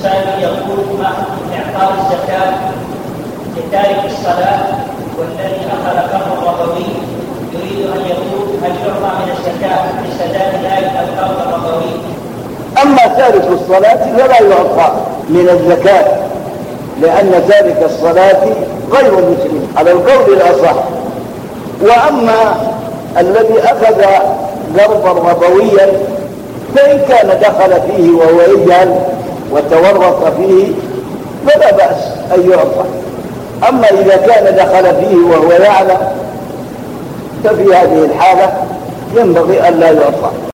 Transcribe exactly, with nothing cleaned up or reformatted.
سائل يقول ما حكم إعطاء الزكاة لتارك الصلاة والذي أخذ قرض ربوي يريد أن يقول هل يعطى من الزكاة لسداد ذلك القرض الربوي؟ أما تارك الصلاة فلا يعطى من الزكاة، لأن تارك الصلاة غير مسلم على القول الأصح. وأما الذي أخذ قرضا ربويا فإن كان دخل فيه وهو يجهل وتورط فيه فلا بأس أن يعطى. أما إذا كان دخل فيه وهو يعلم ففي هذه الحالة ينبغي أن لا يعطى.